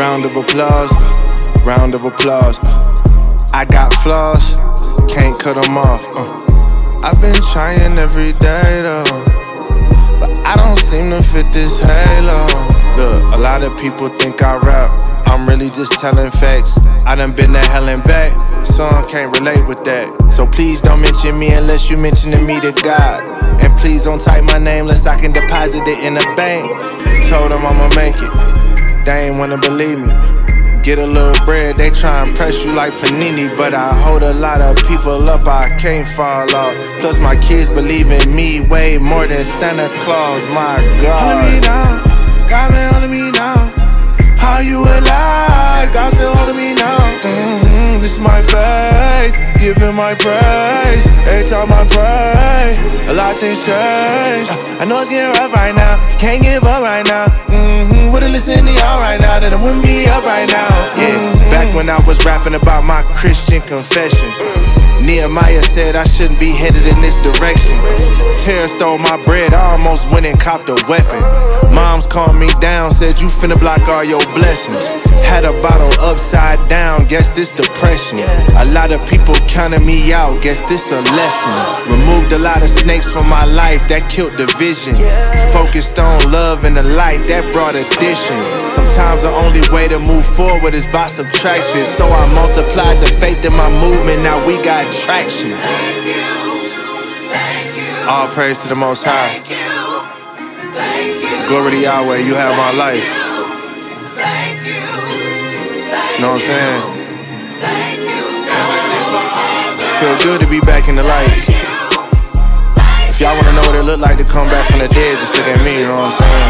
Round of applause, round of applause. I got flaws, can't cut them off. I've been trying every day though, but I don't seem to fit this halo. Look, a lot of people think I rap, I'm really just telling facts. I done been to hell and back, so I can't relate with that. So please don't mention me unless you mentioning me to God. And please don't type my name unless I can deposit it in a bank. Told them I'ma make it, they ain't wanna believe me. Get a little bread, they try and press you like Panini, but I hold a lot of people up, I can't fall off. Plus my kids believe in me way more than Santa Claus, my God. Holding me down, God been holding me down. How you alive, God still holding me down. This is my faith, giving my praise. Every time I pray, a lot of things change. I know it's getting rough right now, can't give up right now. Would've listened to y'all right now, then I wouldn't be up right now. Yeah, back when I was rapping about my Christian confessions, Nehemiah said I shouldn't be headed in this direction. Terror stole my bread, I almost went and copped a weapon. Moms calmed me down, said you finna block all your blessings. Had a bottle upside down, guess this depression. A lot of people counted me out, guess this a lesson. Removed a lot of snakes from my life, that killed division. Focused on love and the light, that brought addition. Sometimes the only way to move forward is by subtraction. So I multiplied the faith in my movement, now we got traction. Thank you. All praise to the Most High. Thank you. Thank you. Glory to Yahweh, you have my life. Thank you. Know what I'm saying? Thank you. Feel good to be back in the light. If y'all wanna know what it looked like to come back from the dead, just look at me, you know what I'm saying?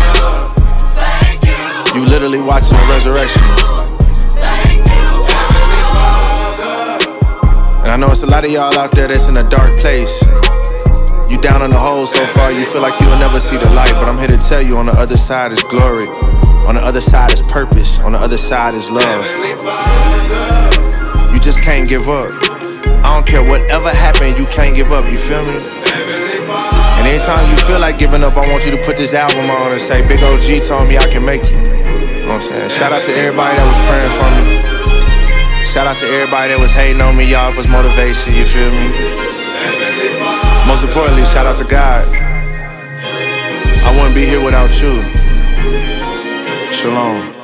You literally watching the resurrection. And I know it's a lot of y'all out there that's in a dark place. You down in the hole so far, you feel like you'll never see the light. But I'm here to tell you, on the other side is glory. On the other side is purpose. On the other side is love. You just can't give up. I don't care whatever happened, you can't give up, you feel me? And anytime you feel like giving up, I want you to put this album on and say, Big OG told me I can make it. You know what I'm saying? Shout out to everybody that was praying for me. Shout out to everybody that was hating on me, y'all, was motivation, you feel me? Most importantly, shout out to God. I wouldn't be here without you. Shalom.